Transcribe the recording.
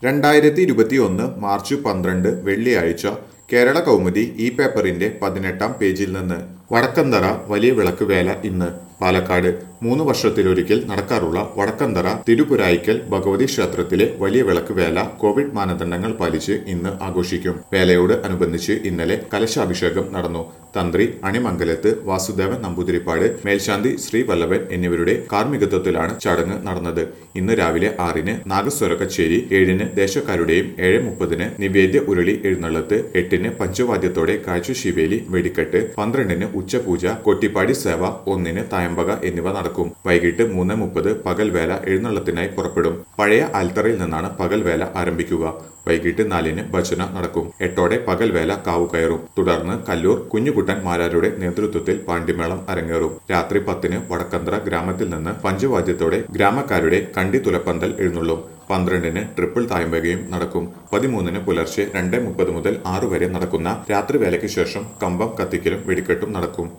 2021 March 12 വെള്ളിയാഴ്ച കേരള കൗമുദി ഈ പേപ്പറിന്റെ 18-ാം പേജിൽ നിന്ന് വടക്കന്തറ വലിയ വിളക്ക് വേല ഇന്ന് പാലക്കാട് 3 വർഷത്തിലൊരിക്കൽ നടക്കാറുള്ള വടക്കന്തറ തിരുപുരായിക്കൽ ഭഗവതി ക്ഷേത്രത്തിലെ വലിയ വിളക്ക് വേല കോവിഡ് മാനദണ്ഡങ്ങൾ പാലിച്ച് ഇന്ന് ആഘോഷിക്കും. വേലയോട് അനുബന്ധിച്ച് ഇന്നലെ കലശാഭിഷേകം നടന്നു. തന്ത്രി അണിമംഗലത്ത് വാസുദേവൻ നമ്പൂതിരിപ്പാട്, മേൽശാന്തി ശ്രീ വല്ലഭൻ എന്നിവരുടെ കാർമ്മികത്വത്തിലാണ് ചടങ്ങ് നടന്നത്. ഇന്ന് രാവിലെ 6-ന് നാഗസ്വര കച്ചേരി, 7-ന് ദേശക്കാരുടെയും 7:30-ന് നിവേദ്യ ഉരുളി എഴുന്നള്ളത്ത്, 8-ന് പഞ്ചവാദ്യത്തോടെ കാഴ്ചശിവേലി, വെടിക്കെട്ട്, 12-ന് ഉച്ചപൂജ, കൊട്ടിപ്പാടി സേവ, 1-ന് തായമ്പക എന്നിവ നടക്കും. വൈകിട്ട് 3:30 പകൽവേല എഴുന്നള്ളത്തിനായി പുറപ്പെടും. പഴയ ആൽത്തറയിൽ നിന്നാണ് പകൽവേല ആരംഭിക്കുക. വൈകിട്ട് 4-ന് ഭജന നടക്കും. 8-ഓടെ പകൽവേല കാവു കയറും. തുടർന്ന് കല്ലൂർ കുഞ്ഞുകുട്ടൻ മാരാരുടെ നേതൃത്വത്തിൽ പാണ്ടിമേളം അരങ്ങേറും. രാത്രി 10-ന് വടക്കന്തറ ഗ്രാമത്തിൽ നിന്ന് പഞ്ചവാദ്യത്തോടെ ഗ്രാമക്കാരുടെ കണ്ടി തുലപ്പന്തൽ എഴുന്നള്ളും. 12-ന് ട്രിപ്പിൾ തായമ്പകയും നടക്കും. 13-ന് പുലർച്ചെ 2:30 മുതൽ 6 വരെ നടക്കുന്ന രാത്രിവേലയ്ക്ക് ശേഷം കമ്പം കത്തിക്കലും വെടിക്കെട്ടും നടക്കും.